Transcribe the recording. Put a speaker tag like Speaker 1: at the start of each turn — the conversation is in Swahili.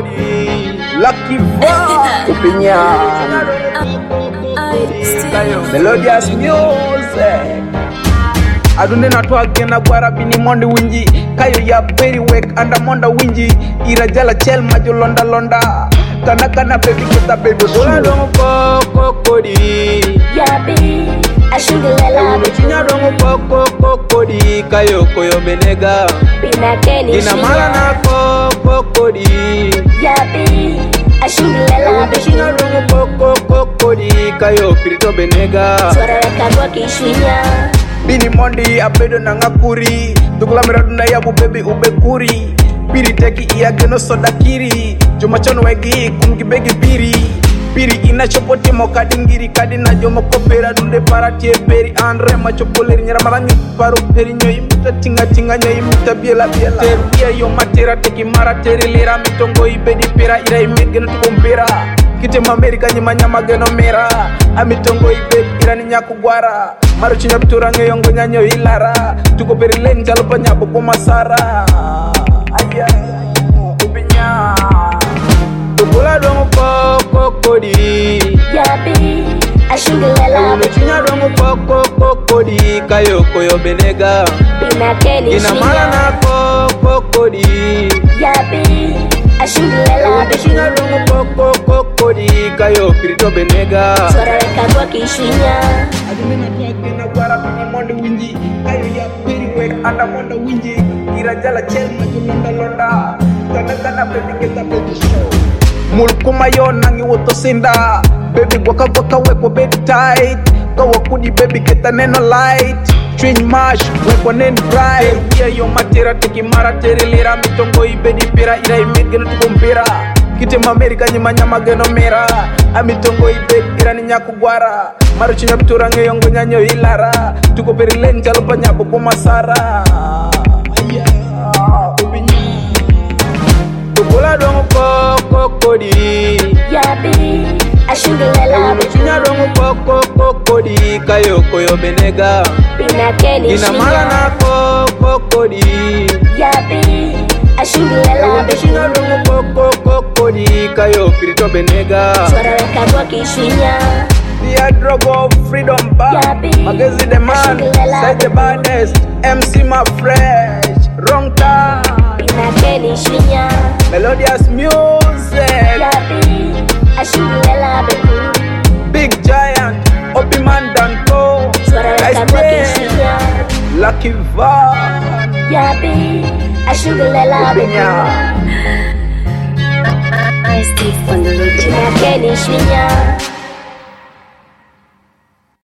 Speaker 1: Lucky Va, Kupinya, Melodious Music. Adunde na twage na guarabini mondi winji kayo ya very wake anda monda winji irajala chel majo londa londa kana baby kita baby bola dongo kokodi
Speaker 2: yabi ashugulela
Speaker 1: bichinya dongo kokodi kayo koyo benega
Speaker 2: binakeni
Speaker 1: ina mala na kokodi
Speaker 2: yabi ashugulela
Speaker 1: bichinya dongo kokodi kayo pirito benega
Speaker 2: swara kagwa kishinya
Speaker 1: Bini mondi abedo na ngakuri Tukula miraduna yabu baby ubekuri Piri teki iya geno soda kiri Joma chono wegi kumkibegi Piri ina chopoti moka dingiri Kadina jomo kopera dunde para tie peri Andre machopoleri nyera marangi paru peri Nyo imita tinga nyo imita biela Teruia yo matera teki mara teri lera Mitongo ibedi pera ira imegeno tukumpera Kite mamerika nyima nyama geno mera Amitongo ibedi ira ni nyaku guara Maro chinya bitura ngeyongo nyanyo hilara Tuko peri leni jalopa nyabo kumasara Aya, Kupinya Tukula dongo kokodi
Speaker 2: yabi ashugulela
Speaker 1: chinya dongo kokodi kayo koyo benega
Speaker 2: binakeni
Speaker 1: ina mala na kokodi
Speaker 2: yabi ashugulela
Speaker 1: chinya dongo kokodi kayo pirito benega
Speaker 2: swara kagwa kishinya
Speaker 1: Adumena twage na guarabini mondi winji kayo ya very wake anda monda winji irajala chel majo londa kana baby kita baby show Mulkuma yo nangi woto sinda Baby gwaka wepo baby tight Kawa kudi baby kita neno light Twin mash wepo neni bright Iya yo matera teki mara teri lera Mitongo ibedi pera ira imegeno tukumpira Kite mamerika nyima nyama geno mera Amitongo ibedi ira ni nyaku guara Maro chinya bitura ngeyongo nyanyo hilara Tuko peri leni jalopa nyabo kumasara Aya, Kupinya Tukula dongo kokodi
Speaker 2: yabi ashugulela
Speaker 1: bichinya dongo kokodi kayo koyo benega
Speaker 2: binakeni
Speaker 1: ina mala na kokodi
Speaker 2: yabi ashugulela
Speaker 1: bichinya dongo kokodi kayo pirito benega
Speaker 2: swara kagwa kishinya
Speaker 1: The drug of freedom bar Magazine the man Say the baddest MC my fresh Wrong time
Speaker 2: binakeni shinya
Speaker 1: Melodious Music
Speaker 2: yabi ashugulela
Speaker 1: Big Giant Obiman Danko
Speaker 2: swara kagwa kishinya
Speaker 1: Lucky Va
Speaker 2: yabi ashugulela
Speaker 1: Kupinya
Speaker 2: binakeni shinya